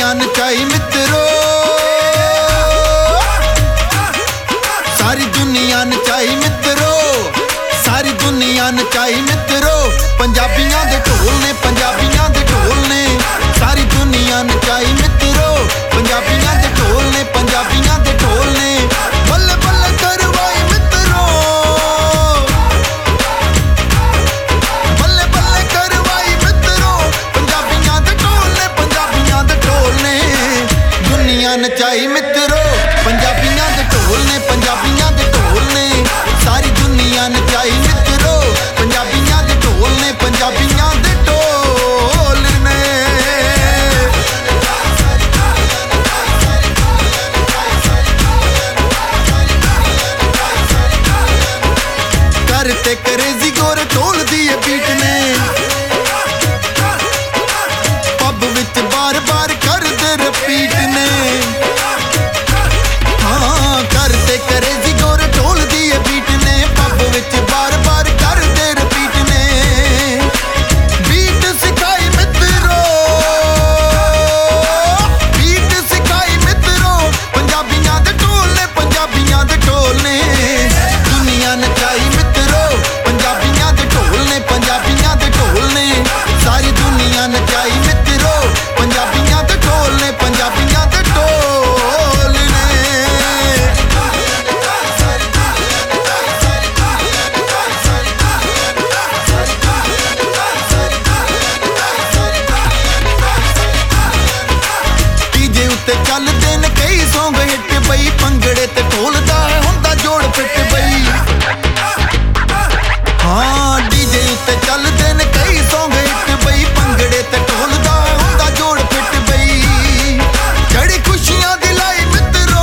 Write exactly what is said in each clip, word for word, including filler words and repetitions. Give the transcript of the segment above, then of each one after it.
दुनिया नचाई मित्रो, सारी दुनिया नचाई मित्रो, सारी दुनिया नचाई मित्रो। पंजाबियां दे ढोल ने, पंजाबियां दे ढोल ने, सारी दुनिया नचाई मित्रो। पंजाबियां दे ढोल ने, पंजाबियां दे ढोल ने, बल्ले बल्ले करवाई मित्रो, बल्ले बल्ले करवाई मित्रो। पंजाबियां दे ढोल ने, पंजाबियां दे ढोल ने, दुनिया नचाई मित्रो। पंजाबियां दे ढोल ने, पंजाबियां दे ढोल ने, सारी दुनिया नचाई मित्रो। पंजाबियां दे ढोल ने, पंजाबियां दे ढोल ने। करते करेजी गोरे ढोल दी बीट ने, पब विच बार बार करदे रिपीट ने। हाँ करते करेजी गोरे ढोल दी बीट ने, पब विच बार बार करदे रिपीट ने। बीट सिखाई मित्रो, बीट सिखाई मित्रो। पंजाबियां दे ढोल ने, पंजाबियां दे ढोल ने, दुनिया नचाई मित्रो। पंजाबियां दे ढोल ने, पंजाबियां दे ढोल ने, सारी दुनिया नचाई मित्रो। पंजाबियां दे ढोल ने, पंजाबियां दे ढोल ने। डीजे उत्ते चलदे ने कई सॉन्ग हिट बई, भंगड़े ते ढोल दा हुंदा जोड़ फिट बई। हाँ डीजे उत्ते चलदे ने कई सॉन्ग हिट बई, भंगड़े ते ढोल दा हुंदा जोड़ फिट बई। चढ़ी खुशियां दी लाई मित्रो,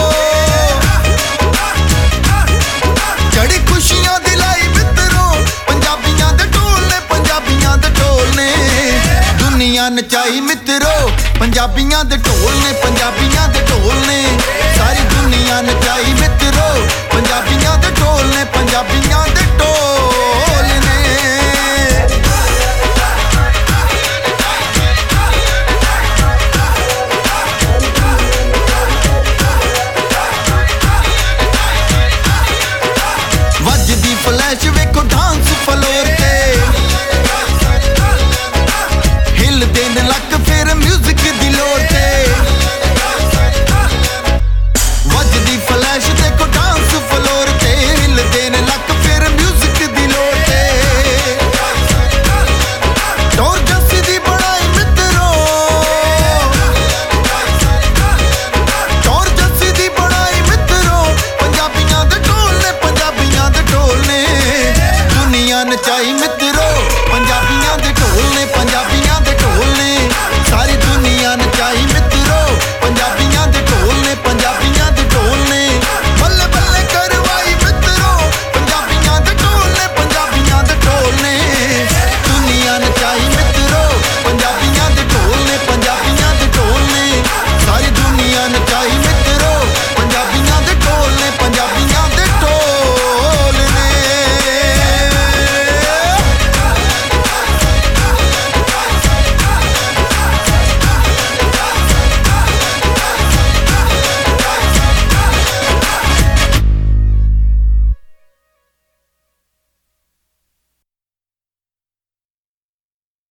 चढ़ी खुशियां दी लाई मित्रो। पंजाबियां दे ढोल ने, पंजाबियां दे ढोल ने, दुनिया नचाई मित्रो। पंजाबियां दे ढोल ने, पंजाबियां दे ढोल ने, सारी दुनिया नचाई मित्रो। पंजाबियां दे ढोल ने, पंजाबियां दे ढोल